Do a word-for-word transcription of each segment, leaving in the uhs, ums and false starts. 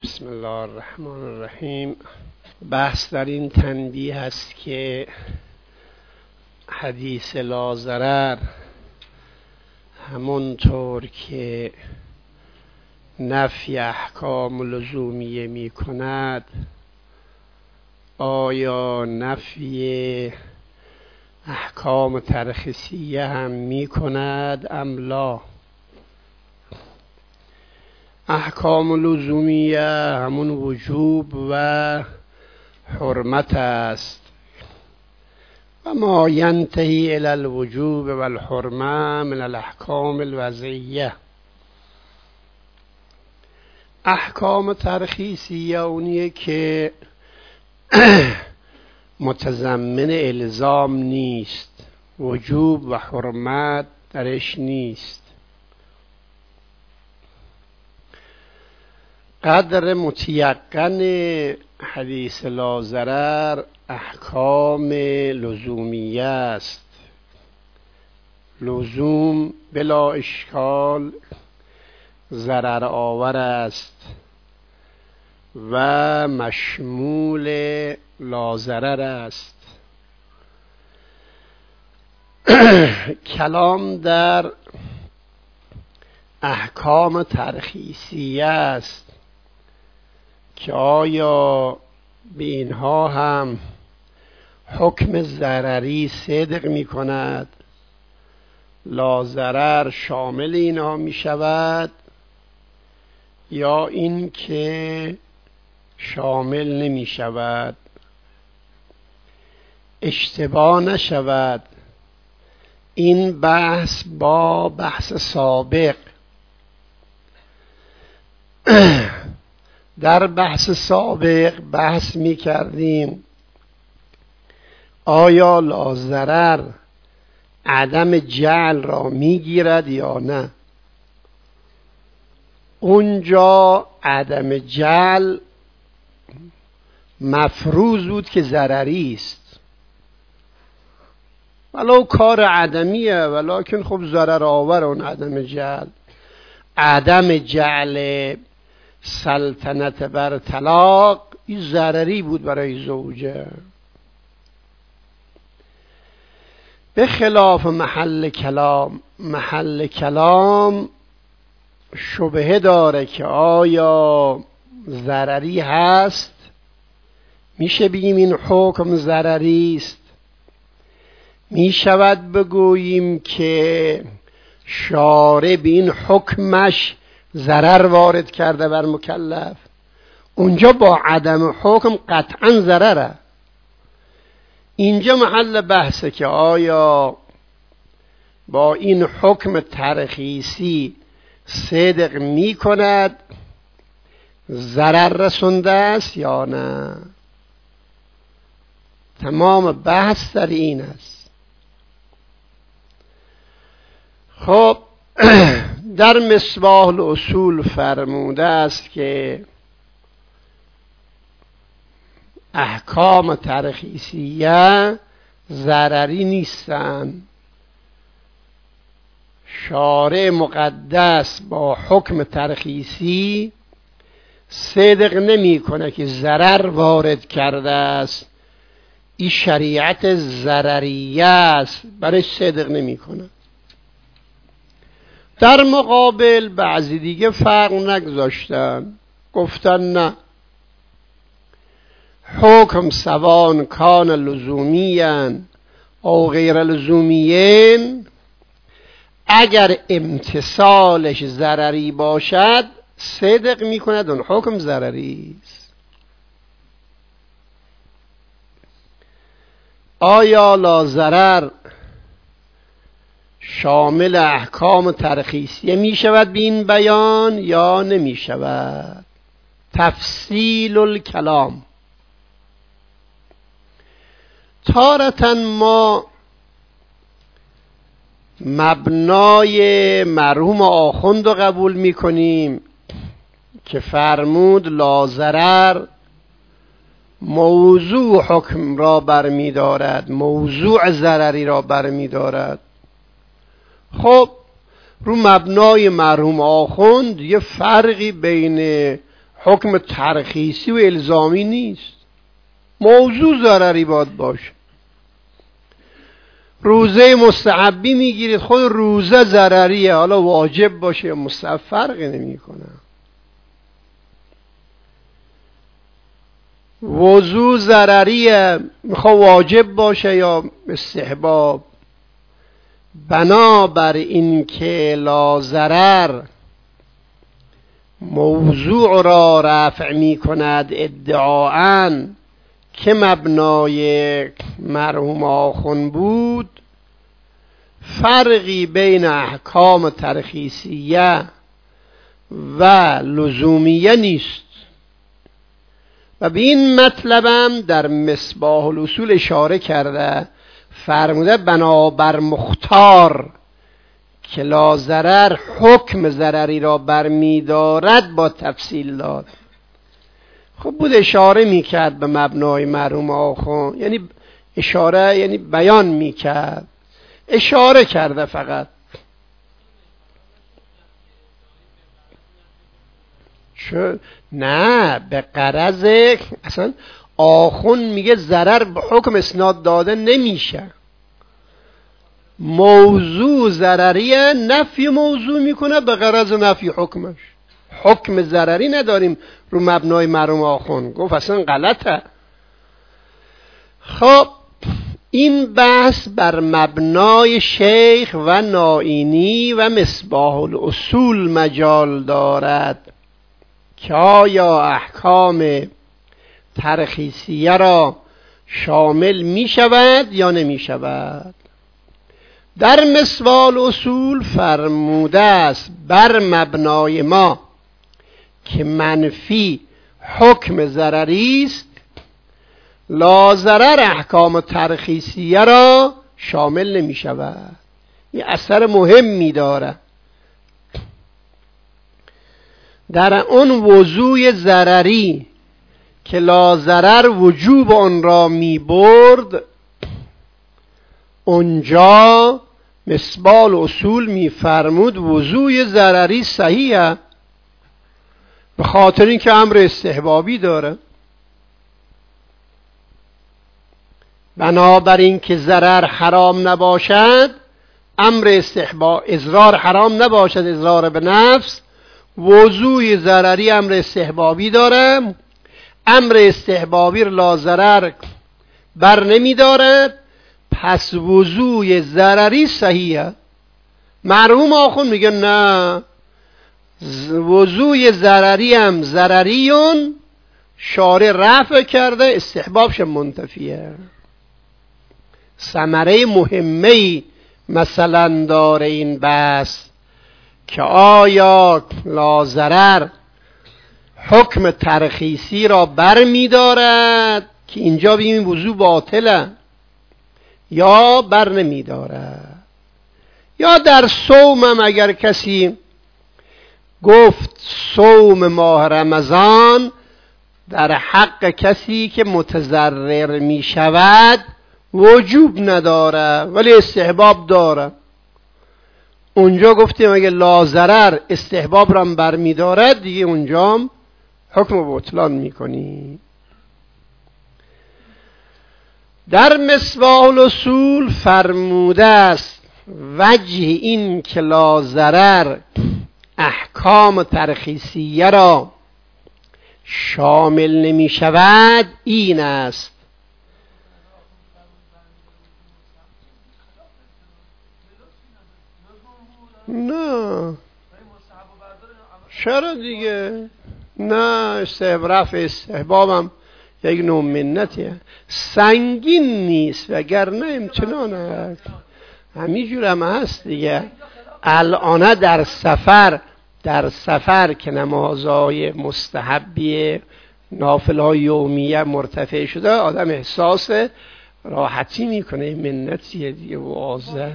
بسم الله الرحمن الرحیم. بحث در این تنبیه هست که حدیث لا ضرر همونطور که نفی احکام لزومیه می کند، آیا نفی احکام ترخیصیه هم می کند ام لا؟ احکام لزومیه همون وجوب و حرمت است و ما ینتهی الی الوجوب و الحرمه من الاحکام الوضعیه. احکام ترخیصیه اونیه که متضمن الزام نیست، وجوب و حرمت درش نیست. قدر متیقن حدیث لا ضرر احکام لزومیه است. لزوم بلا اشکال ضرر آور است و مشمول لا ضرر است. کلام در احکام ترخیصیه است که آیا به اینها هم حکم ضرری صدق می کند؟ لا ضرر شامل اینها می شود یا این که شامل نمی شود؟ اشتباه نشود این بحث با بحث سابق. در بحث سابق بحث می کردیم آیا لا ضرر عدم جعل را می گیرد یا نه. اونجا عدم جعل مفروض بود که ضرری است، ولو کار عدمیه، ولکن خب ضرر آور اون عدم جعل. عدم جعل سلطنت بر طلاق این ضرری بود برای زوجه، به خلاف محل کلام. محل کلام شبهه داره که آیا ضرری هست، میشه بگیم این حکم ضرری است، میشود بگوییم که شارع به این حکمش ضرر وارد کرده بر مکلف. اونجا با عدم حکم قطعا ضرره. اینجا محل بحثه که آیا با این حکم ترخیصی صدق می کند، ضرر رسونده است یا نه. تمام بحث در این است. خب در مصباح الاصول فرموده است که احکام ترخیصیه ضرری نیستند. شارع مقدس با حکم ترخیصی صدق نمی کنه که ضرر وارد کرده است، این شریعت ضرریه است، برای صدق نمی کنه. در مقابل بعضی دیگه فرق نگذاشتن، گفتن نه، حکم سوان کان لزومیین او غیر لزومیین، اگر امتصالش ضرری باشد صدق می کند اون حکم ضرری است. آیا لا ضرر شامل احکام ترخیصیه می شود به این بیان یا نمی شود؟ تفصیل الکلام. تارة ما مبنای مرحوم آخوند رو قبول می کنیم که فرمود لا ضرر موضوع حکم را برمی دارد، موضوع ضرری را برمی دارد. خب رو مبنای مرحوم آخوند یه فرقی بین حکم ترخیصی و الزامی نیست. موضوع ضرری باید باشه. روزه مستحبی میگیرید، خود روزه ضرریه، حالا واجب باشه یا مستحب فرقی نمیکنه. وضو ضرریه، میخواد واجب باشه یا استحباب. بنابر این که لا ضرر موضوع را رفع میکند ادعاً که مبنای مرحوم آخون بود، فرقی بین احکام ترخیصیه و لزومیه نیست. و به این مطلبم در مصباح الاصول اشاره کرده، فرموده بنابر مختار که لا ضرر حکم ضرری را برمی‌دارد با تفصیل داد. خب بود اشاره میکرد به مبنای مرحوم آخون، یعنی اشاره یعنی بیان میکرد، اشاره کرده فقط. چه؟ نه، به غرض اصلا آخون میگه ضرر به حکم اسناد داده نمیشه. موضوع ضرریه، نفی موضوع میکنه به غرض نفی حکمش. حکم ضرری نداریم رو مبنای مرحوم آخون، گفت اصلا غلطه. خب این بحث بر مبنای شیخ و نائینی و مصباح الاصول مجال دارد که آیا احکام ترخیصیه را شامل می شود یا نمی شود. در مصباح الاصول فرموده است بر مبنای ما که منفی حکم ضرری است، لا ضرر احکام ترخیصیه را شامل نمی شود. این اثر مهمی داره. در اون وضوع ضرری که لا ضرر وجوب آن را می برد، اونجا مصباح الاصول می فرمود وضوع ضرری صحیحه، به خاطر اینکه امر استحبابی داره. بنابراین که ضرر حرام نباشد، امر استحباب، اضرار حرام نباشد، اضرار به نفس، وضوع ضرری امر استحبابی داره. امر استحبابی لا ضرر بر نمی دارد، پس وضوع ضرری صحیحه. مرحوم آخون میگه نه، وضوع ضرری هم ضرریون، شارع رفع کرده، استحبابش منتفیه. ثمره مهمه‌ای مثلا داره این بحث که آیا لا ضرر حکم ترخیصی را بر می دارد که اینجا بیم وضوع باطله یا بر نمی دارد. یا در صوم هم اگر کسی گفت صوم ماه رمضان در حق کسی که متضرر می شود وجوب نداره ولی استحباب داره، اونجا گفتیم اگه لا ضرر استحباب را بر می دارد، دیگه اونجا حکم بطلان می کنی. در مصباح الاصول فرموده است وجه این که لا ضرر احکام ترخیصیه را شامل نمی شود این است نه چرا دیگه، نه استحباب استحبابم یک نوع منتیه، سنگین نیست وگرنه امتنان هست. همینجور هم هست دیگه. الان در سفر در سفر که نمازهای مستحبی نافلهای یومیه مرتفع شده، آدم احساس راحتی میکنه، منتیه دیگه واضح.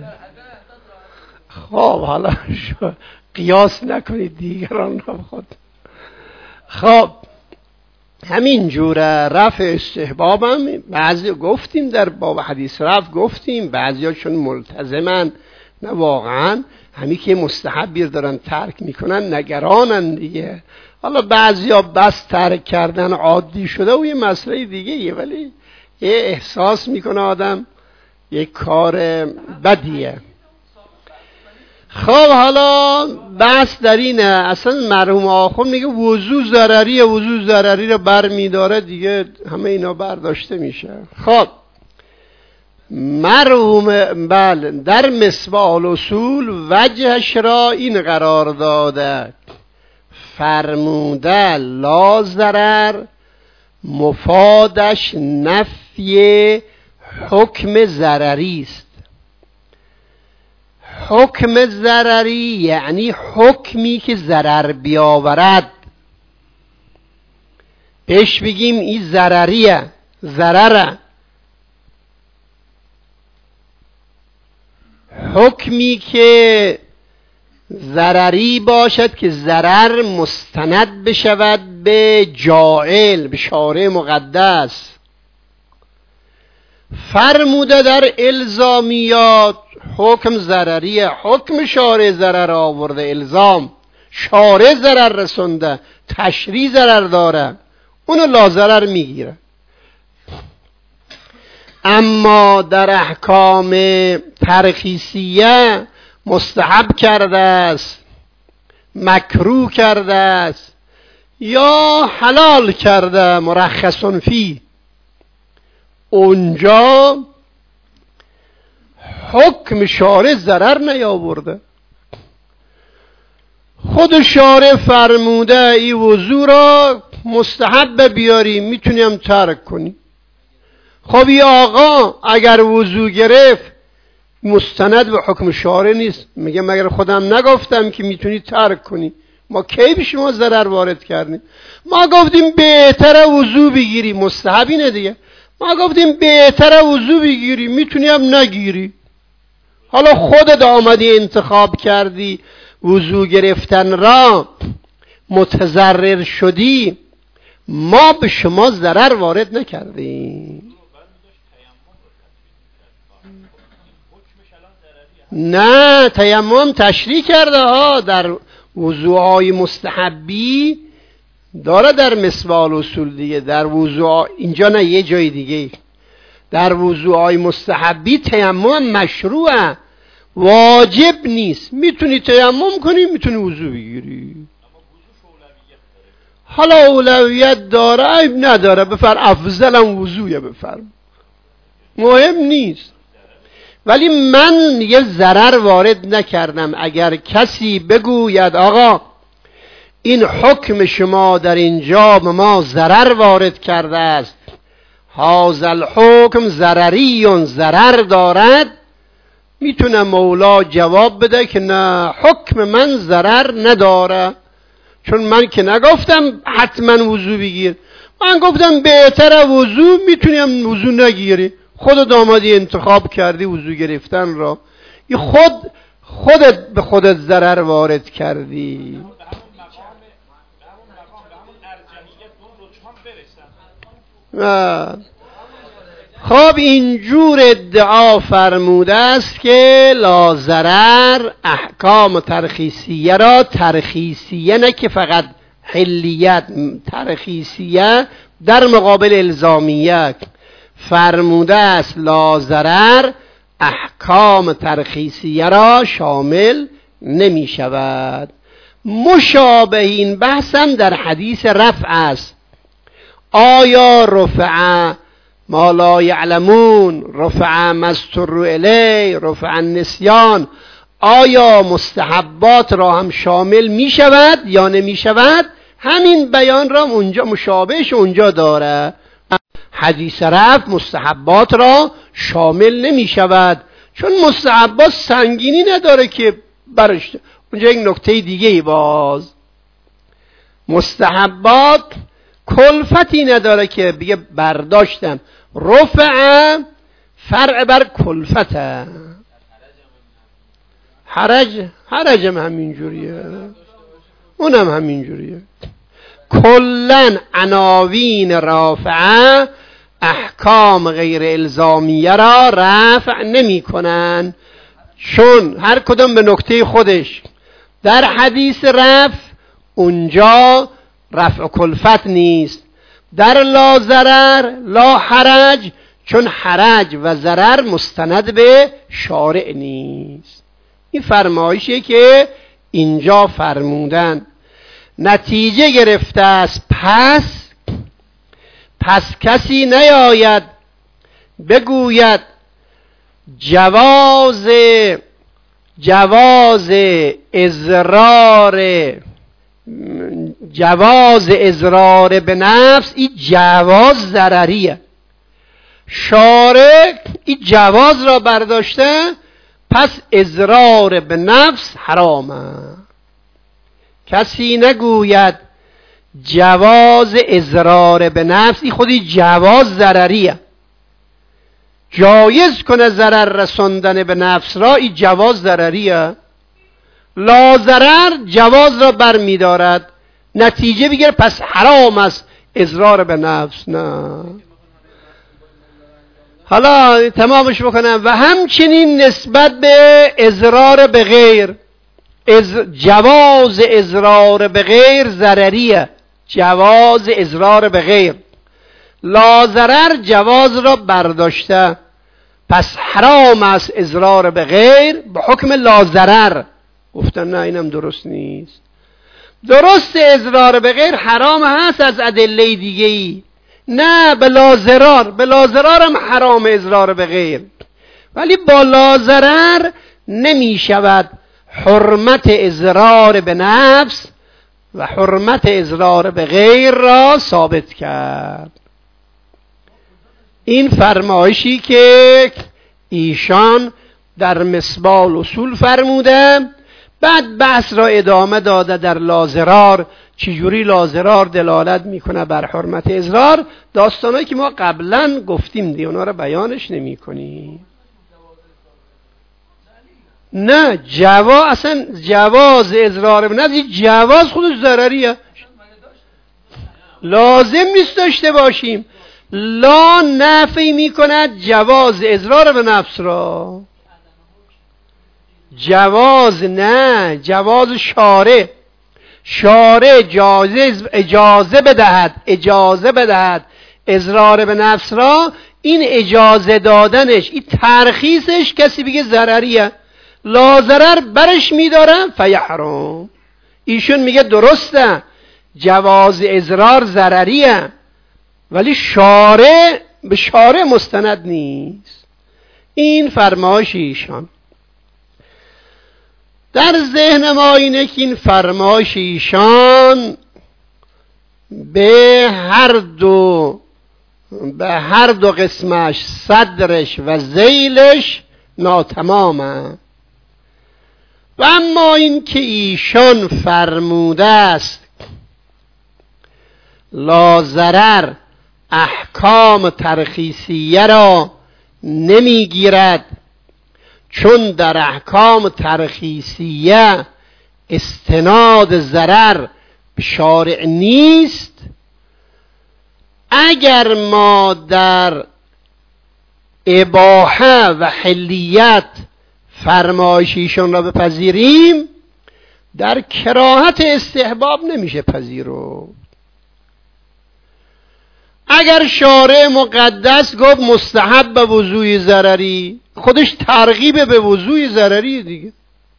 خب حالا قیاس نکنید دیگران را خود. خب همین جوره رفع استحباب هم بعضی گفتیم در باب حدیث رفع گفتیم، بعضی ها چون ملتزمن نه واقعا همی که مستحبی دارن ترک میکنن نگرانن دیگه. حالا بعضیا بس ترک کردن عادی شده و یه مسئله دیگه یه، ولی یه احساس میکنه آدم یه کار بدیه. خب حالا بحث در اینه، اصلا مرحوم آخوند میگه وضو ضرریه، وضو ضرری رو بر میداره دیگه، همه اینا برداشته میشه. خب مرحوم بله در مصباح الاصول وجهش را این قرار داده، فرموده لا ضرر مفادش نفی حکم ضرری است. حکم ضرری یعنی حکمی که ضرر بیاورد، بهش بگیم این ضرریه، ضرره. حکمی که ضرری باشد که ضرر مستند بشود به جاعل، به شارع مقدس. فرموده در الزامیات حکم ضرریه، حکم شارع ضرر آورده، الزام شارع ضرر رسونده، تشریع ضرر داره، اونو لا ضرر میگیره. اما در احکام ترخیصیه مستحب کرده است، مکروه کرده است یا حلال کرده، مرخص فی، اونجا حکم شارع ضرر نیاورده. خود شارع فرموده ای وضو را مستحب بیاری، میتونیم ترک کنی. خب ای آقا اگر وضو گرفت مستند به حکم شارع نیست، میگه مگر خودم نگفتم که میتونی ترک کنی؟ ما کی به شما ضرر وارد کردیم؟ ما گفتیم بهتره وضو بگیری، مستحب اینه دیگه. ما گفتیم بهتره وضو بگیری، میتونی هم نگیری. حالا خودت آمدی انتخاب کردی وضو گرفتن را، متضرر شدی، ما به شما ضرر وارد نکردیم. نه تیمم تشریح کرده ها، در وضوهای مستحبی داره در مصباح الاصول دیگه، در وضوع اینجا نه یه جای دیگه، در وضوهای مستحبی تیمم مشروعه، واجب نیست. میتونی تیمم کنی، میتونی وضو بگیری. حالا اولویت داره عیب نداره، بفر افضلم وضویه، بفر مهم نیست. ولی من یه ضرر وارد نکردم. اگر کسی بگوید آقا این حکم شما در اینجا به ما ضرر وارد کرده است، هذا الحکم ضرری، ضرر دارد، میتونه مولا جواب بده که نه، حکم من ضرر نداره، چون من که نگفتم حتما وضو بگیر، من گفتم بهتره وضو، میتونیم وضو نگیری، خودت آمدی انتخاب کردی وضو گرفتن را، این خود خودت به خودت ضرر وارد کردی. خب اینجور ادعا فرموده است که لا ضرر احکام ترخیصیه را، ترخیصیه نه که فقط حلیت، ترخیصیه در مقابل الزامیه فرموده است لا ضرر احکام ترخیصیه را شامل نمی شود. مشابه این بحث هم در حدیث رفع است. آیا رفع ما لا یعلمون، رفع مستر الی، رفع النسیان، آیا مستحبات را هم شامل می شود یا نمی شود؟ همین بیان را اونجا مشابهش اونجا داره. حدیث رفع مستحبات را شامل نمی شود، چون مستحبات سنگینی نداره که برش. اونجا یک نکته دیگه باز، مستحبات کلفتی نداره که بگه برداشتم، رفع فرع بر کلفته، حرج حرجم همین جوریه، اونم همین جوریه. کلن عناوین رافعه احکام غیر الزامیه را رفع نمی کنن، چون هر کدام به نکته خودش. در حدیث رفع اونجا رفع کلفت نیست. در لا ضرر لا حرج، چون حرج و ضرر مستند به شارع نیست. این فرمایشی که اینجا فرمودن. نتیجه گرفته است پس پس کسی نیاید بگوید جواز جواز اضرار جواز اضرار به نفس این جواز ضرریه. شارع این جواز را برداشته، پس اضرار به نفس حرامه. کسی نگوید جواز اضرار به نفس این خودی جواز ضرریه. جایز کنه ضرر رساندن به نفس را، این جواز ضرریه. لا ضرر جواز را بر می دارد، نتیجه بگیر پس حرام است اضرار به نفس. نه حالا تمامش بکنم. و همچنین نسبت به اضرار به غیر، از جواز اضرار به غیر ضرریه. جواز اضرار به غیر، لا ضرر جواز را برداشته، پس حرام است اضرار به غیر به حکم لا ضرر. گفتن نه اینم درست نیست. درست اضرار به غیر حرام هست از ادله دیگه ای، نه به لا ضرر. به لا ضرر هم حرام اضرار به غیر، ولی با لا ضرر نمی شود حرمت اضرار به نفس و حرمت اضرار به غیر را ثابت کرد. این فرمایشی که ایشان در مصباح الاصول فرموده. بعد بحث را ادامه داده در لا ضرر، چجوری لا ضرر دلالت میکنه بر حرمت اضرار. داستانایی که ما قبلا گفتیم دی، اونا را بیانش نمی کنیم. نه جواز، اصلا جواز اضرار به نفس جواز خودش ضرریه، لازم نیست داشته باشیم. لا نفی میکند جواز اضرار به نفس را. جواز نه، جواز شارع. شارع اجازه اجازه بدهد اجازه بدهد اضرار به نفس را. این اجازه دادنش، این ترخیصش کسی بگه ضرریه، لا ضرر برش میدارم فیحرم. ایشون میگه درسته جواز اضرار ضرریه، ولی شارع به شارع مستند نیست. این فرمایش ایشان. در ذهن ما اینه که این فرمایش ایشان به هر دو به هر دو قسمش، صدرش و ذیلش ناتمامه. و اما این که ایشان فرموده است لا ضرر احکام ترخیصیه را نمیگیرد، چون در احکام ترخیصیه استناد ضرر به شارع نیست. اگر ما در اباحه و حلیت فرمایشیشون را بپذیریم، در کراهت استحباب نمیشه پذیرفت. اگر شارع مقدس گفت مستحب به وضوء ضرری، خودش ترغیب به وضوء ضرری دیگه،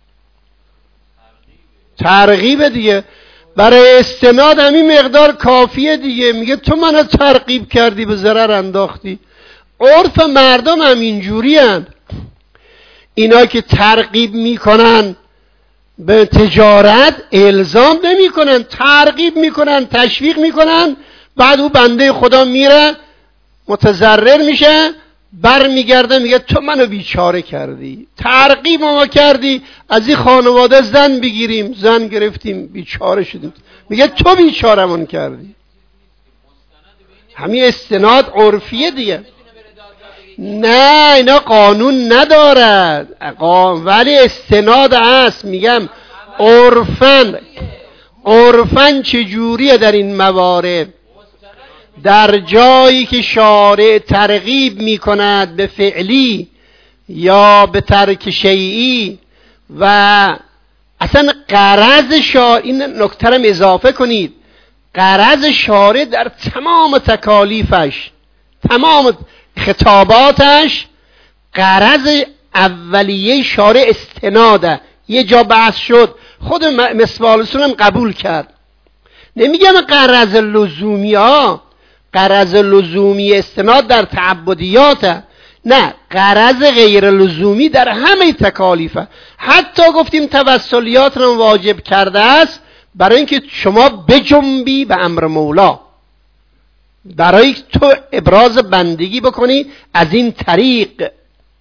ترغیب دیگه. برای استناد همین مقدار کافیه دیگه. میگه تو منو ترغیب کردی به ضرر انداختی. عرف مردم هم اینجوری هست. اینا که ترغیب میکنن به تجارت الزام نمی کنن، ترغیب میکنن، تشویق میکنن. بعد او بنده خدا میره متضرر میشه، بر میگرده میگه تو منو بیچاره کردی، ترغیب ما کردی از این خانواده زن بگیریم، زن گرفتیم بیچاره شدیم، میگه تو بیچارمون کردی. همین استناد عرفیه دیگه. نه اینا قانون ندارد ولی استناد هست. میگم عرفن عرفن چجوریه در این موارد؟ در جایی که شارع ترغیب میکند به فعلی یا به ترک شیئی و اصلا غرض شارع، این نکته رو اضافه کنید، غرض شارع در تمام تکالیفش، تمام خطاباتش، غرض اولیه شارع استناده. یه جا بحث شد، خود مصباح السنن هم قبول کرد. نمیگم غرض لزومی ها، غرض لزومی استناد در تعبدیات، نه، غرض غیر لزومی در همه تکالیفه. حتی گفتیم توسلیات رو واجب کرده است برای اینکه شما بجنبی به امر مولا، برای تو ابراز بندگی بکنی. از این طریق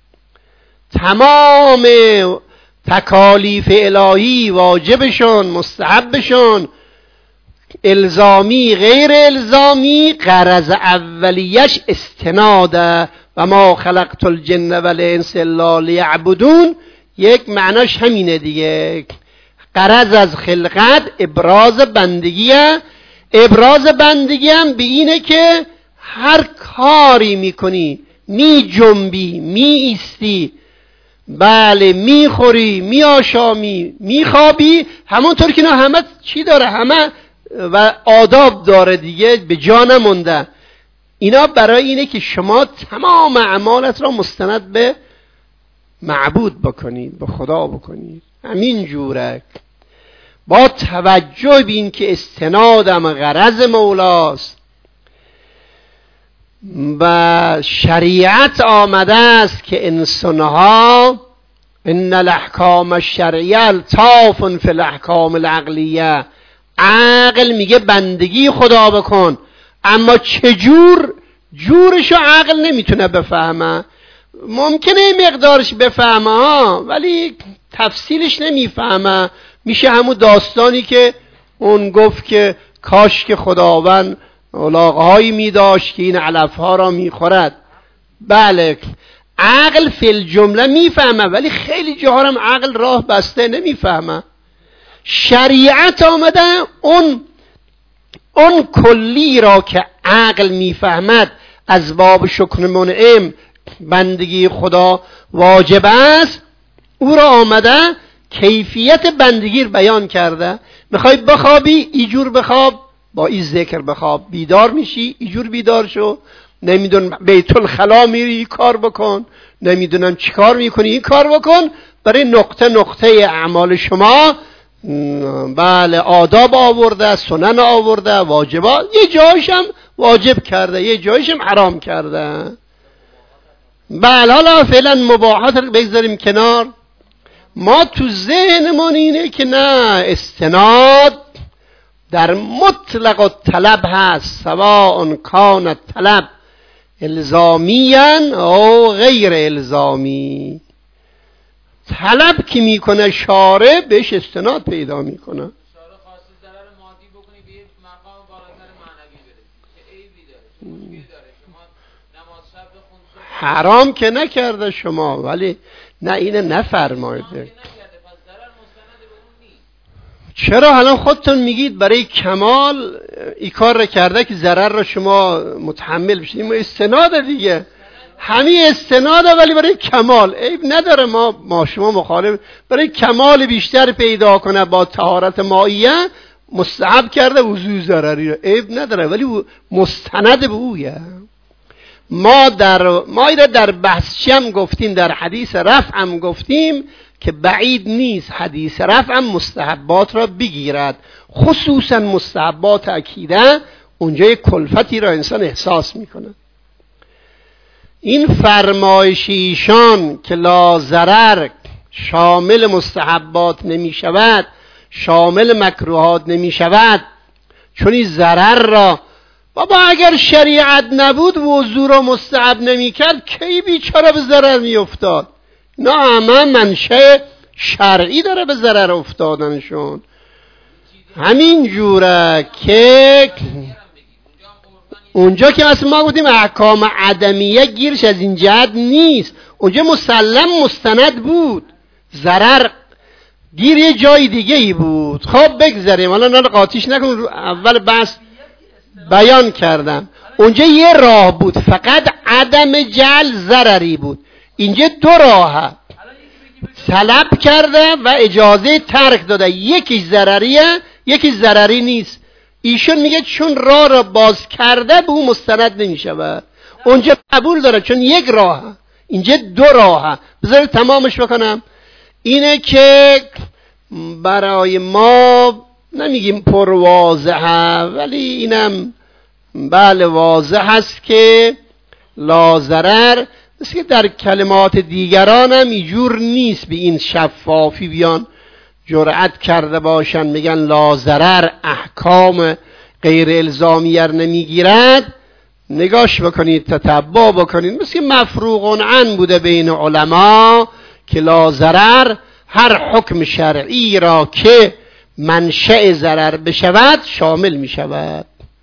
تمام تکالیف الهی، واجبشون، مستحبشون، الزامی غیر الزامی، غرض اولیش استناده. و ما خلقت الجن والانس الا لیعبدون، یک معناش همینه دیگه. غرض از خلقت ابراز بندگیه. ابراز بندگی هم به اینه که هر کاری میکنی، می جنبی، می ایستی، بله، می خوری، می آشامی، می خوابی، همونطور که اینا همه چی داره، همه و آداب داره دیگه، به جا نمونده. اینا برای اینه که شما تمام اعمالت را مستند به معبود بکنید، به خدا بکنید. همین جوره با توجه به این که استنادم غرض مولاست و شریعت آمده است که انسانها ان الاحکام الشرعیه الطاف فی الاحکام العقلیه، عقل میگه بندگی خدا بکن، اما چجور جورشو عقل نمیتونه بفهمه. ممکنه مقدارش بفهمه ها، ولی تفصیلش نمیفهمه. میشه همون داستانی که اون گفت که کاش که خداوند علاقهایی میداشت که این علفها را میخورد. بله، عقل فی الجمله میفهمه، ولی خیلی جاها هم عقل راه بسته نمیفهمه. شریعت آمده اون اون کلی را که عقل میفهمد از باب شکر منعم، بندگی خدا واجب است، او را آمده کیفیت بندگی رو بیان کرده. میخوای بخوابی، ایجور بخواب، با این ذکر بخواب. بیدار میشی، ایجور بیدار شو. نمیدونم بیت الخلا میری، این کار بکن. نمیدونم چی کار میکنی، این کار بکن. برای نقطه نقطه اعمال شما بله آداب آورده، سنن آورده، واجبات. یه جایش هم واجب کرده، یه جایش هم حرام کرده. بله، حالا فعلا مباحات رو بگذاریم کنار. ما تو ذهنمون اینه که نه، استناد در مطلق الطلب هست، سواء کان طلب الزامیا او غیر الزامی. طلب که میکنه شارع بهش استناد پیدا میکنه. شارع خواسته ضرر مادی بکنی به مقام بالاتر معنوی برسی، چه عیبی داره؟ مشکلی داره؟ شما نماز شب بخون، حرام که نکرده شما، ولی نه اینه نفرمایده. چرا الان خودتون میگید برای کمال این کار را کرده که ضرر را شما متحمل بشید؟ این استناد دیگه، همین استناده، ولی برای کمال عیب نداره. ما ما شما مخالف، برای کمال بیشتر پیدا کنه با طهارت مائیه مستحب کرده وضوء ضرری را، عیب نداره، ولی مستند به اویه. ما در ما ایره در بحث هم گفتیم، در حدیث رفع هم گفتیم که بعید نیست حدیث رفع هم مستحبات را بگیرد، خصوصا مستحبات عقیده. اونجا یک کلفتی را انسان احساس میکنه. این فرمایش ایشان که لا ضرر شامل مستحبات نمی شود، شامل مکروهات نمی شود، چون این ضرر را، بابا اگر شریعت نبود وضو را مستحب نمی کرد، کی بیچاره به ضرر می افتاد؟ نه، همه منشأ شرعی داره به ضرر افتادنشون. همین جوره که اونجا که اصلا ما گفتیم احکام عدمیه گیرش از این جهت نیست، اونجا مسلم مستند بود، ضرر گیر یه جای دیگه ای بود. خب بگذاریم، حالا نه قاطیش نکنیم، اول بحث بیان کردم. اونجا یه راه بود، فقط عدم جعل ضرری بود. اینجا دو راهه، طلب کرده و اجازه ترک داده. یکی ضرریه، یکی ضرری نیست. ایشون میگه چون راه را باز کرده به اون مستند نمیشود. اونجا قبول داره چون یک راه، اینجا دو راه. بذارید تمامش بکنم. اینه که برای ما نمیگیم پر واضحه، ولی اینم بله واضح هست که لا ضرر، مثل که در کلمات دیگران هم اینجور نیست به این شفافی بیان جرأت کرده باشن میگن لا ضرر احکام غیر الزامیه نمیگیرد. نگاش بکنید، تتبع بکنید، مثل مفروغ عن بوده بین علما که لا ضرر هر حکم شرعی را که منشأ ضرر بشود شامل می شود.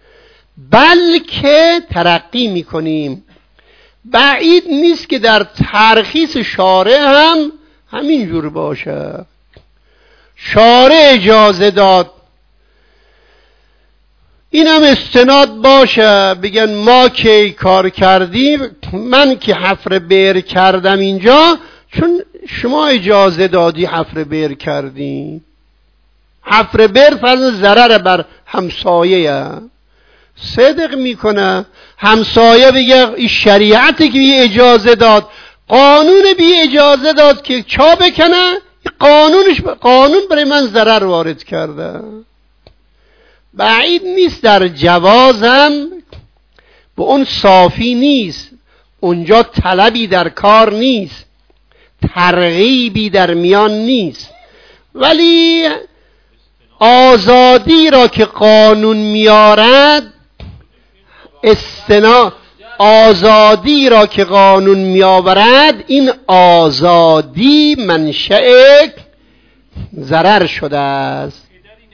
بلکه ترقی می کنیم، بعید نیست که در ترخیص شارع هم همین جور باشه. شارع اجازه داد این هم استناد باشه، بگن ما که کار کردیم، من که حفر بئر کردم اینجا چون شما اجازه دادی حفر بئر کردیم. حفر بئر فرض ضرر بر همسایه صدق میکنه، همسایه بگه این شریعتی که بی اجازه داد، قانون بی اجازه داد که چا بکنه، قانونش قانون برای من ضرر وارد کرده. بعید نیست در جوازم به اون صافی نیست، اونجا طلبی در کار نیست، ترغیبی در میان نیست، ولی آزادی را که قانون میارد، استنا آزادی را که قانون میآورد، این آزادی منشأ ضرر شده است.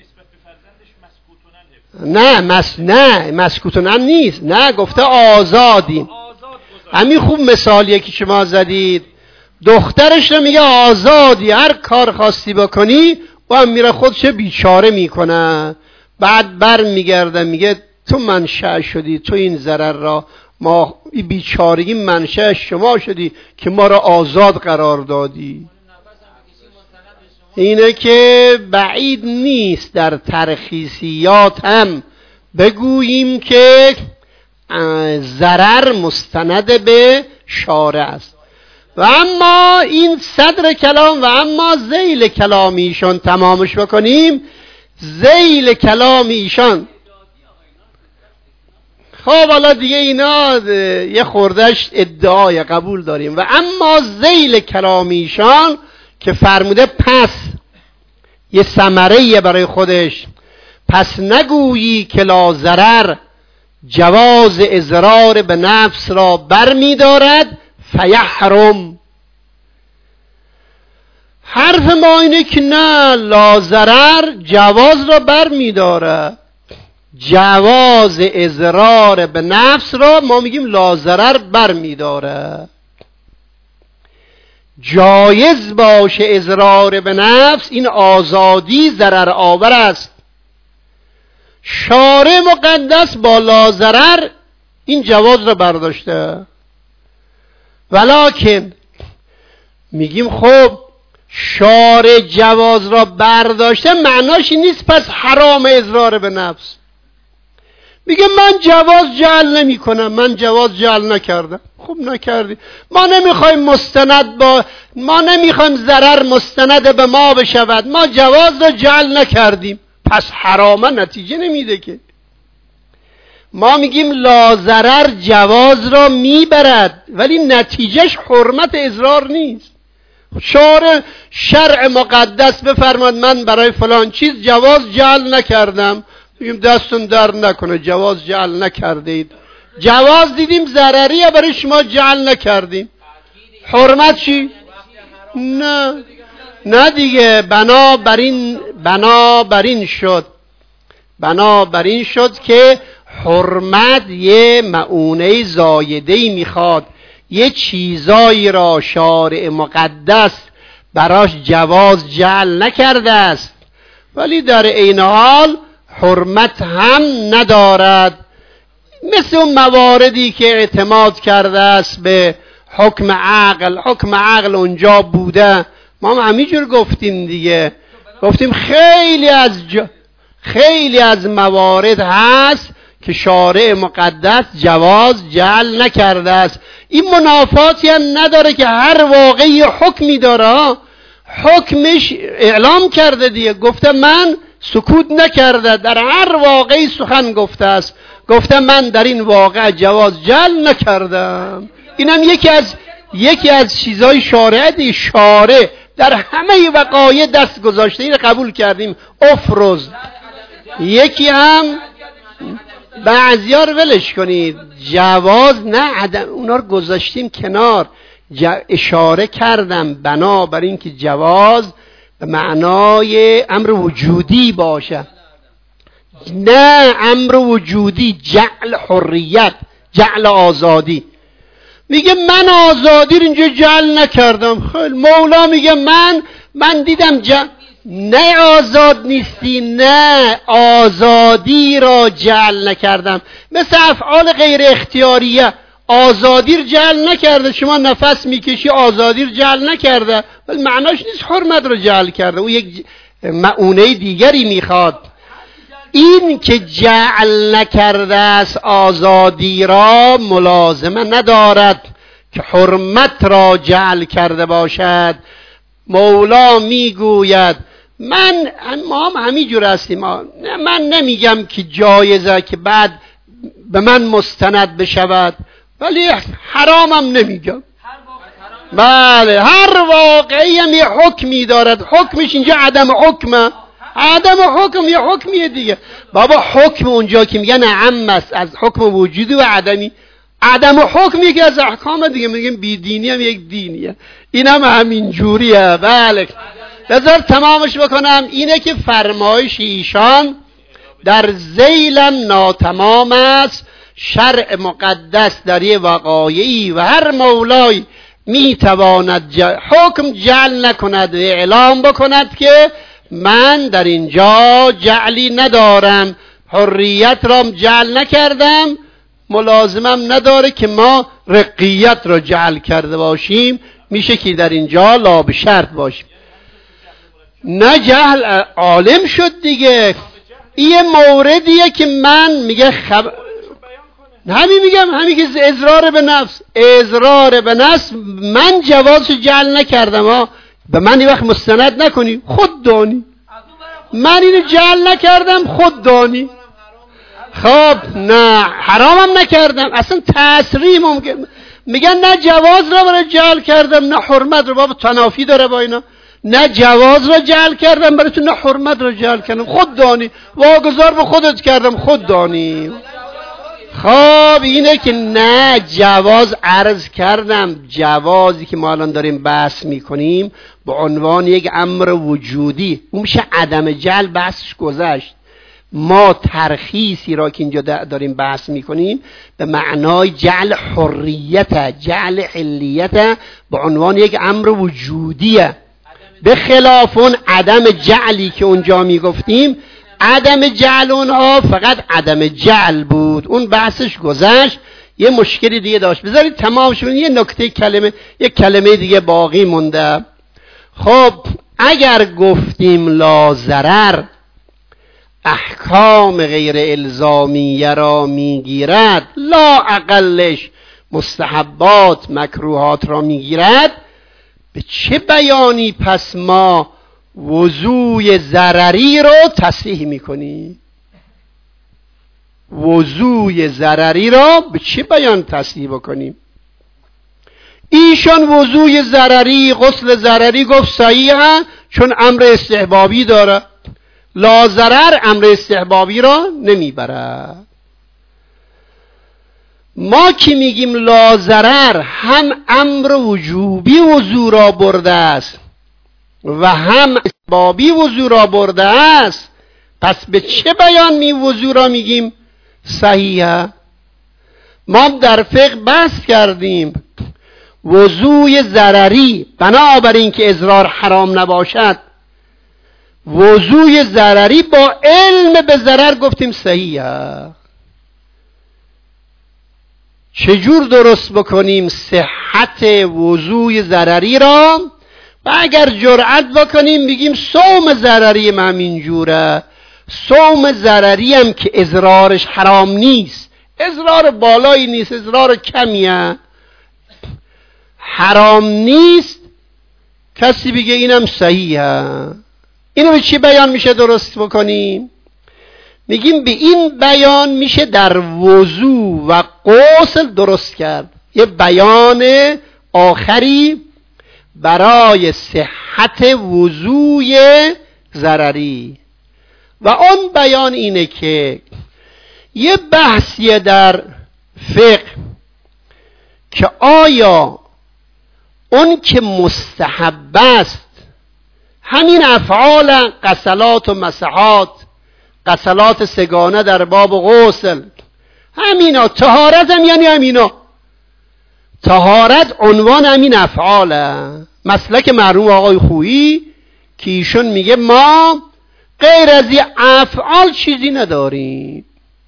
نه مس نه مسکوتن نیست، نه گفته آزادی. همین خوب مثالیه که شما زدید، دخترش رو میگه آزادی، هر کار خواستی بکنی، و هم میره خودش بیچاره میکنه، بعد بر میگرده میگه تو منشأ شدی، تو این ضرر را، ما بیچارگی منشأ شما شدی که ما را آزاد قرار دادی. اینه که بعید نیست در ترخیصیات هم بگوییم که ضرر مستند به شارع است. و اما این صدر کلام و اما ذیل کلام ایشان تمامش بکنیم. ذیل کلام ایشان، خب حالا دیگه اینا یه خوردش ادعای قبول داریم. و اما ذیل کلام ایشان که فرموده پس یه ثمره برای خودش، پس نگویی که لا ضرر جواز اضرار به نفس را بر می دارد فیحرم. حرف ما اینه که نه، لا ضرر جواز را بر می دارد، جواز اضرار به نفس را ما میگیم لا ضرر بر می دارد. جایز باشه اضرار به نفس، این آزادی ضرر آور است. شارع مقدس با لا ضرر این جواز را برداشته، ولکن میگیم خب شارع جواز را برداشته معناش این نیست پس حرام اضرار به نفس. میگه من جواز جعل نمی کنم، من جواز جعل نکردم. خب نکردی، ما نمیخوایم مستند با ما نمیخوایم ضرر مستند به ما بشود، ما جواز را جعل نکردیم، پس حرامه نتیجه نمیده که. ما میگیم لا ضرر جواز را میبرد ولی نتیجهش حرمت اضرار نیست. شارع شرع مقدس بفرماد من برای فلان چیز جواز جعل نکردم، میگیم دستون در نکنه جواز جعل نکردید، جواز دیدیم ضرریه برای شما جعل نکردیم، حرمت چی؟ نه نه دیگه. بنابراین بنابراین شد بنابراین شد که حرمت یه معونه زایده‌ای میخواد، یه چیزایی را شارع مقدس براش جواز جعل نکرده است ولی در عین حال حرمت هم ندارد. مثل اون مواردی که اعتماد کرده است به حکم عقل، حکم عقل اونجا بوده، ما هم همینجور گفتیم دیگه، گفتیم خیلی از جا خیلی از موارد هست که شارع مقدس جواز جعل نکرده است. این منافاتی هم نداره که هر واقعی حکمی داره، حکمش اعلام کرده دیگه، گفته من سکوت نکرده، در هر واقعی سخن گفته است، گفته من در این واقع جواز جعل نکردم. اینم یکی از یکی از چیزای شارع دی. شارع در همه وقایع دست گذاشته، این قبول کردیم افروز. یکی هم بعضیا رو ولش کنید، جواز نه عدم، اونا رو گذاشتیم کنار. اشاره کردم بنابر این که جواز به معنای امر وجودی باشه، نه امر وجودی، جعل حریت، جعل آزادی. میگه من آزادی رو اینجا جعل نکردم. خیلی مولا میگه من من دیدم جعل، نه آزاد نیستی، نه آزادی را جعل نکردم. مثل افعال غیر اختیاریه، آزادی رو جعل نکرده. شما نفس میکشی آزادی رو جعل نکرده، ولی معناش نیست حرمت رو جعل کرده، او یک معونه دیگری میخواد. این که جعل نکرده است آزادی را ملازمه ندارد که حرمت را جعل کرده باشد. مولا میگوید من ما هم همینجور هستیم، من نمیگم که جایزه که بعد به من مستند بشود، ولی حرامم نمیگم. بله هر واقعی هم یه حکمی دارد، حکمش اینجا عدم حکمه، عدم حکم یه حکمیه دیگه. بابا حکم اونجا که میگن عام است، از حکم وجودی و عدمی. عدم حکم یکی از احکام دیگه، میگن بیدینی هم یک دینیه، این هم همین جوریه. بله بذار تمامش بکنم. اینه که فرمایش ایشان در ذیلم ناتمام است. شرع مقدس در یه وقایعی و هر مولای میتواند جل... حکم جعل نکند و اعلام بکند که من در اینجا جعلی ندارم، حریت را جعل نکردم، ملازمم نداره که ما رقیت را جعل کرده باشیم. میشه که در اینجا لا به شرط باشیم. نه جهل عالم شد دیگه. این موردیه که من میگه خب... همین میگم، همین که اضرار به نفس، اضرار به نفس من جواز جعل نکردم ها، به من این وقت مستند نکنی، خود دانی من اینو جعل نکردم، خود دانی. خب نه حرامم نکردم، اصلا تسریع ممکن میگن نه جواز را برای جعل کردم، نه حرمت رو، بابا تنافی داره با اینا. نه جواز را جعل کردم برای تو، نه حرمت را جعل کردم، خود دانی، واگذار به خودت کردم، خود دانی. خب اینه که نه جواز عرض کردم، جوازی که ما الان داریم بحث میکنیم به عنوان یک امر وجودی، اون میشه عدم جعل، بحثش گذشت. ما ترخیصی را که اینجا داریم بحث میکنیم به معنای جعل حریت، جعل حلیت به عنوان یک امر وجودیه، به خلاف اون عدم جعلی که اونجا میگفتیم. عدم جعل اونها فقط عدم جعل بود، اون بحثش گذشت، یه مشکلی دیگه داشت. بذارید تمام شد. یه نکته کلمه، یه کلمه دیگه باقی مونده. خب اگر گفتیم لا ضرر احکام غیر الزامیه را میگیرد، لا اقلش مستحبات مکروهات را میگیرد، به چه بیانی پس ما وضوع ضرری رو تصحیح میکنی؟ وضوع ضرری را به چه بیان تصحیح بکنیم؟ ایشان وضوع ضرری، غسل ضرری گفت صحیحه چون امر استحبابی داره، لا ضرر امر استحبابی را نمیبره. ما که میگیم لا ضرر هم امر وجوبی وضوع را برده است و هم استحبابی وضوع را برده است، پس به چه بیان می وضوع را میگیم صحیحه؟ ما در فقه بحث کردیم وضوع ضرری بنابراین که اضرار حرام نباشد، وضوع ضرری با علم به ضرر گفتیم صحیحه. چجور درست بکنیم صحت وضوع ضرری را؟ و اگر جرأت بکنیم بگیم صوم ضرری من اینجوره، صوم ضرری هم که اضرارش حرام نیست، اضرار بالایی نیست، اضرار کمیه، حرام نیست، کسی بگه اینم صحیحه. اینو به چی بیان میشه درست بکنیم؟ میگیم به این بیان میشه در وضو و غسل درست کرد. یه بیان آخری برای صحت وضوی ضرری و اون بیان اینه که یه بحثیه در فقه که آیا اون که مستحب است همین افعال غسلات و مسحات، غسلات سگانه در باب غسل، همینا طهارت هم یعنی همینا، طهارت عنوان همین افعاله. مسلک مرحوم آقای خویی که ایشون میگه ما غیر از این افعال چیزی نداریم،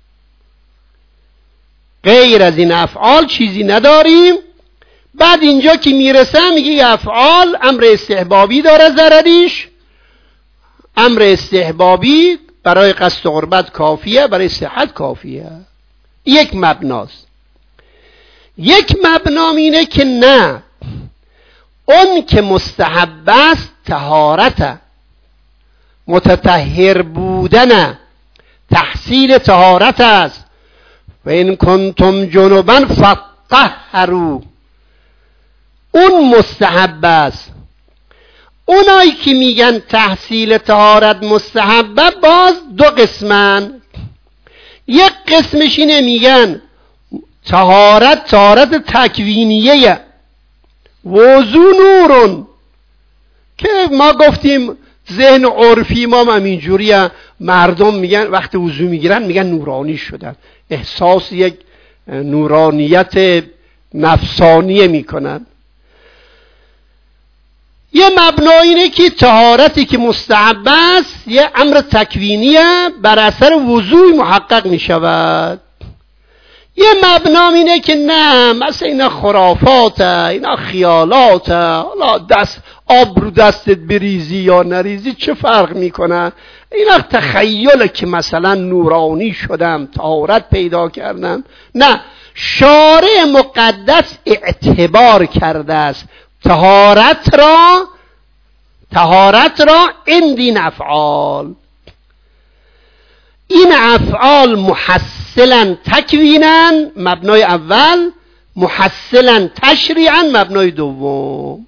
غیر از این افعال چیزی نداریم. بعد اینجا که میرسه میگه افعال امر استحبابی داره، ضرریش امر استحبابی برای قصد قربت کافیه، برای صحت کافیه. یک مبناست. یک مبنام اینه که نه، اون که مستحب است طهارت، متطهر بودن، تحصیل طهارت است. و این کنتم جنبا فطهروا، اون مستحب است. اونایی که میگن تحصیل طهارت مستحبه باز دو قسمن. یک قسمش اینه میگن طهارت طهارت تکوینیه، وضو نورون، که ما گفتیم ذهن عرفی ما هم اینجوریه، مردم میگن وقتی وضو میگیرن میگن نورانی شدن، احساس یک نورانیت نفسانیه میکنن. یه مبنا اینه که طهارتی که مستحب است یه امر تکوینیه، بر اثر وضوع محقق می شود. یه مبنا اینه که نه، مثلا اینا خرافاته، اینا خیالاته، حالا دست آب رو دستت بریزی یا نریزی چه فرق میکنه، اینا تخیله که مثلا نورانی شدم، طهارت پیدا کردم. نه، شارع مقدس اعتبار کرده است طهارت را، طهارت را این دین افعال، این افعال محصلا تکوینا مبنای اول، محصلا تشریعا مبنای دوم.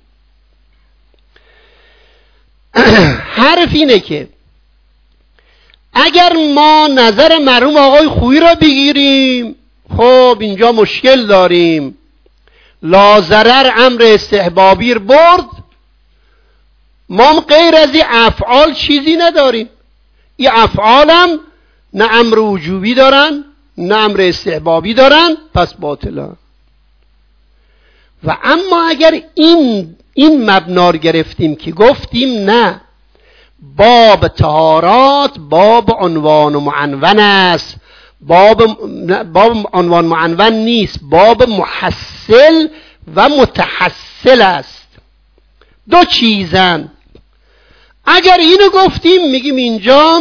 حرف اینه که اگر ما نظر مرحوم آقای خویی را بگیریم، خب اینجا مشکل داریم. لا ضرر امر استحبابی برد، ما هم غیر از این افعال چیزی نداریم. این افعال هم نه امر وجوبی دارن نه امر استحبابی دارن، پس باطلا. و اما اگر این این مبنا رو گرفتیم که گفتیم نه، باب طهارات باب عنوان و معنون است، باب باب عنوان معنون نیست، باب محصل و متحصل است، دو چیزن. اگر اینو گفتیم میگیم اینجا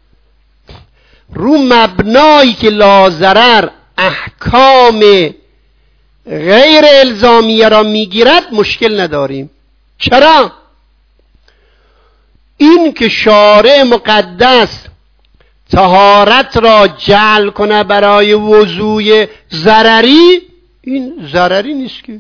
رو مبنایی که لا ضرر احکام غیر الزامیه را میگیرد مشکل نداریم. چرا؟ این که شارع مقدس طهارت را جعل کنه برای وضوی ضرری، این ضرری نیست که.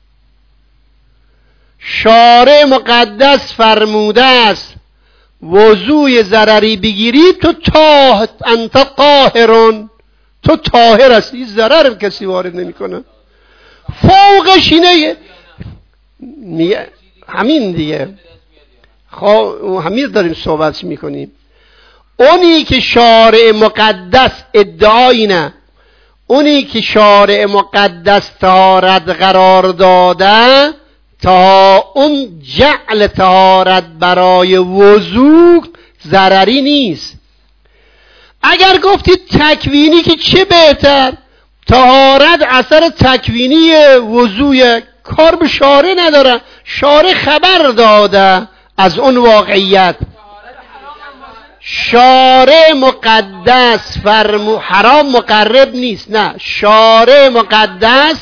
شارع مقدس فرموده است وضوی ضرری بگیری تو تا انت طاهرون، تو طاهر هستی، ضرر کسی وارد نمیکنه. فوقش اینه میگه همین دیگه. خب همین داریم صحبت میکنیم. اونی که شارع مقدس ادعا اینه، اونی که شارع مقدس طهارت قرار داده، تا اون جعل طهارت برای وضو ضرری نیست. اگر گفتید تکوینی که چه بهتر، طهارت اثر تکوینی وضوی، کار به شارع نداره، شارع خبر داده از اون واقعیت. شارع مقدس فرمو حرام مقرب نیست، نه، شارع مقدس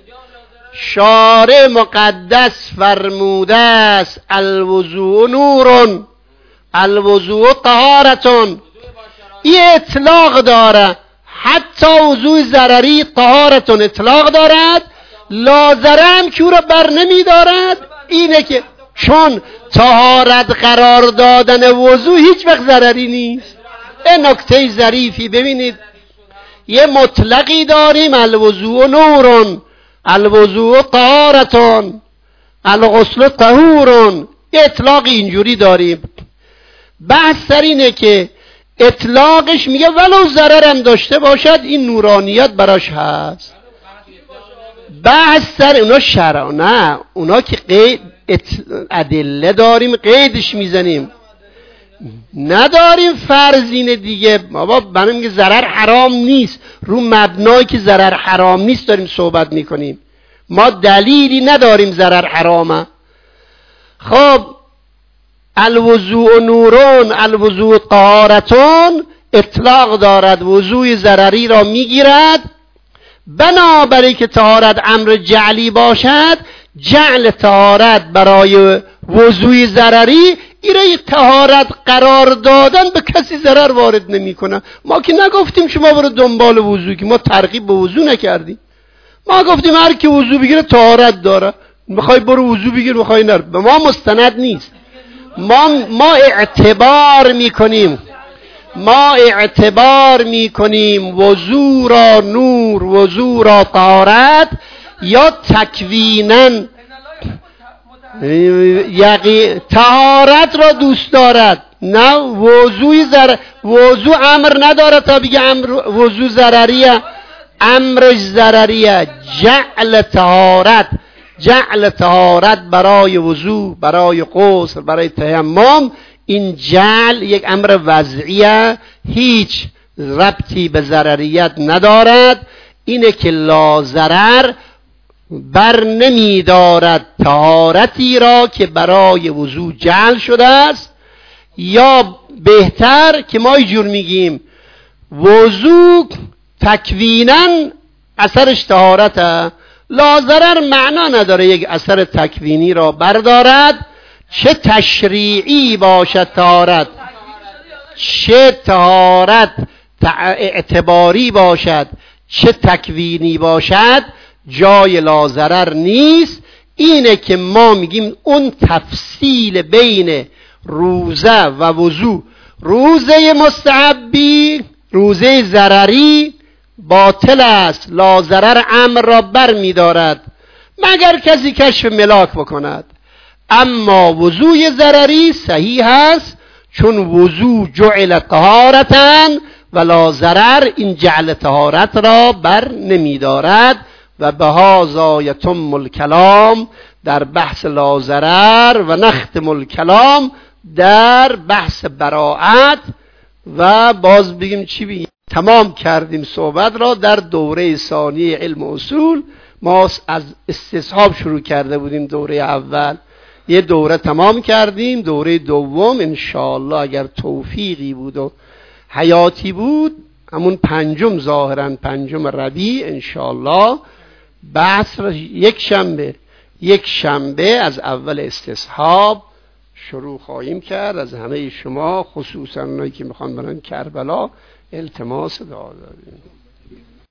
شارع مقدس فرموده است الوضوء نورون الوضوء طهارتون. این اطلاق داره، حتی وضوء ضرری طهارتون اطلاق دارد، لازره هم که او را بر نمی دارد. اینه که چون طهارت قرار دادن وضوء هیچ وقت ضرری نیست. این نکته ظریفی. ببینید یه مطلقی داریم الوضوء نورون الوضوء طهارتون الغسل طهورون، اطلاق اینجوری داریم. بحث سر اینه که اطلاقش میگه ولو ضررم داشته باشد این نورانیت براش هست. بحث سر اونا شرع، نه اونا که قید ادله داریم قیدش میزنیم، نداریم فرضینه دیگه. بابا بنا میگه ضرر حرام نیست، رو مبنایی که ضرر حرام نیست داریم صحبت میکنیم، ما دلیلی نداریم ضرر حرامه. خب الوضوء نورون الوضوء طهارتون اطلاق دارد، وضوء ضرری را میگیرد. بنابراین که طهارت امر جعلی باشد، جعل طهارت برای وضوء ضرری ایره طهارت قرار دادن به کسی ضرر وارد نمی کنه. ما که نگفتیم شما برو دنبال وضوء، که ما ترغیب به وضوء نکردیم. ما گفتیم هر کی وضوء بگیره طهارت داره، میخوای برو وضوء بگیر، میخوای نر. به ما مستند نیست. ما ما اعتبار میکنیم ما اعتبار میکنیم وضوء را نور وضوء را طهارت یا تکویناً یقین طهارت را دوست دارد، نه وضوء زر وضوء امر نداره تا بگه امر وضوء ضرریه، امرش ضرریه. جعل طهارت جعل طهارت برای وضوء، برای غسل، برای تیمم، این جعل یک امر وضعیه، هیچ ربطی به ضرریت ندارد. اینه که لا ضرر بر نمی دارد طهارتی را که برای وضوء جعل شده است، یا بهتر که ما اینجور میگیم وضوء تکویناً اثرش طهارته، لا ضرر معنا نداره یک اثر تکوینی را بردارد، چه تشریعی باشد طهارت، چه طهارت اعتباری باشد، چه تکوینی باشد، جای لا ضرر نیست. اینه که ما میگیم اون تفصیل بین روزه و وضو، روزه مستحبی روزه ضرری باطل است، لا ضرر امر را بر می‌دارد مگر کسی کشف ملاک بکند. اما وضوء ضرری صحیح است، چون وضوء جعل طهارتاً و لا ضرر این جعل طهارت را بر نمی‌دارد. و به هذا یتم الکلام در بحث لا ضرر و نختم الکلام در بحث براءت. و باز بگیم چی بگیم، تمام کردیم صحبت را در دوره ثانیه علم اصول. ما از استصحاب شروع کرده بودیم دوره اول، یه دوره تمام کردیم. دوره دوم انشاءالله اگر توفیقی بود و حیاتی بود، همون پنجم ظاهرا پنجم ربیع انشاءالله بحث را یک شنبه یک شنبه از اول استصحاب شروع خواهیم کرد. از همه شما خصوصا اونایی که میخوان برن کربلا التماس دعا داریم.